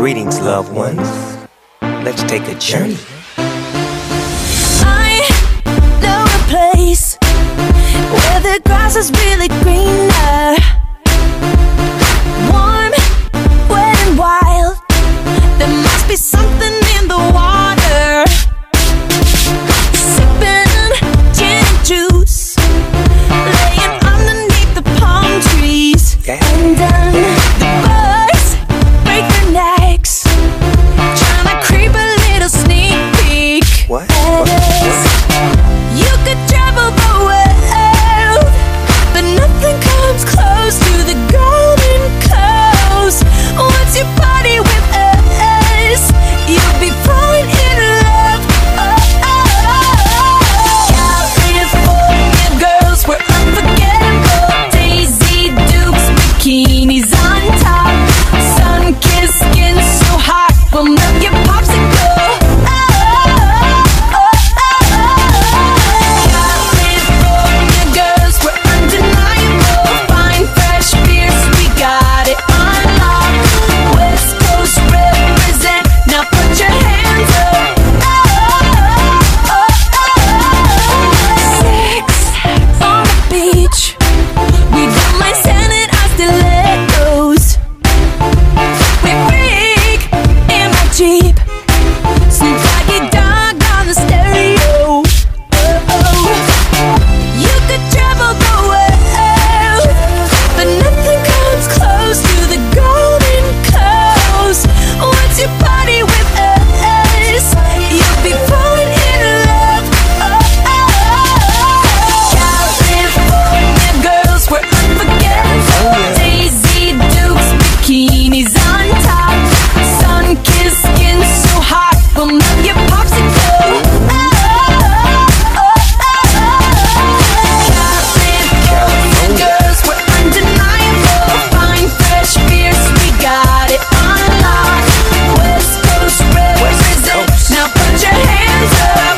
Greetings, loved ones. Let's take a journey. I know a place where the grass is really greener, warm, wet and wild. There must be something in the water. Sipping gin and juice, laying underneath the palm trees. And the birds break their necks, trying to creep a little sneak peek. What? You could travel the world, but nothing comes close to the Golden Coast. Once you party with us, you'll be falling in love. California girls were unforgettable. Daisy Dukes, bikinis on top, sun-kissed skin so hot, we'll melt your popsicle. California girls were undeniable. Fine, fresh beers, we got it on lock. West Coast represent, now put your hands up. Sex on the beach, we don't mind sanding our stilettos. We freak in my Jeep, Snoop Doggy Dogg on the stereo. You could travel the world, but nothing comes close to the Golden Coast. Once you party with us, you'll be falling in love. California girls were unforgettable. Daisy Dukes, bikinis on top, sun-kissed skin so hot, we'll melt your popsicle. California girls were undeniable. Fine, fresh beers, we got it on lock. West Coast represent, now put your hands up.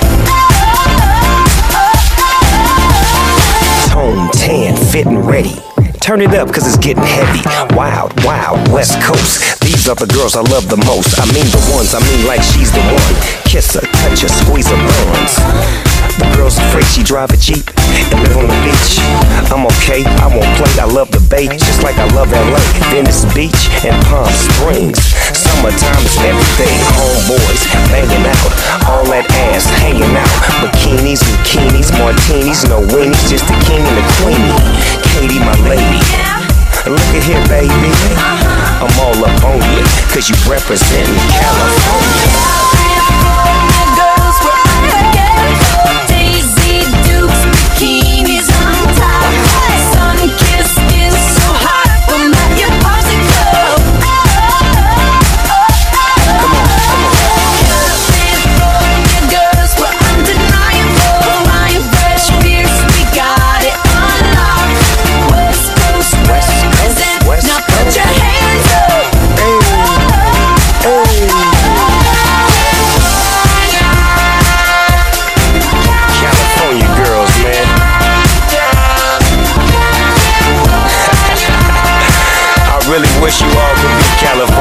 Tone, tan, fit and ready. Turn it up cause it's getting heavy. Wild, wild, West Coast. These are the girls I love the most. I mean the ones, I mean like she's the one. Kiss her, touch her, squeeze her buns. The girl's afraid she drive a Jeep and live on the beach. I'm okay, I won't play, I love the bay, just like I love LA, Venice Beach and Palm Springs. Summertime is everything, homeboys banging out, all that ass hanging out. Bikinis, bikinis, martinis, no weenies, just the king and the queenie. Katie, my lady, look at here, baby. I'm all up on you, cause you represent California. Girls were unforgettable. Daisy Dukes, bikinis on top, sun-kissed skin so hot, we'll melt your popsicle. California girls were undeniable. Fine, fresh beers, we got it on lock. West Coast represent, now put your hands up. California girls, man. I really wish you all could be California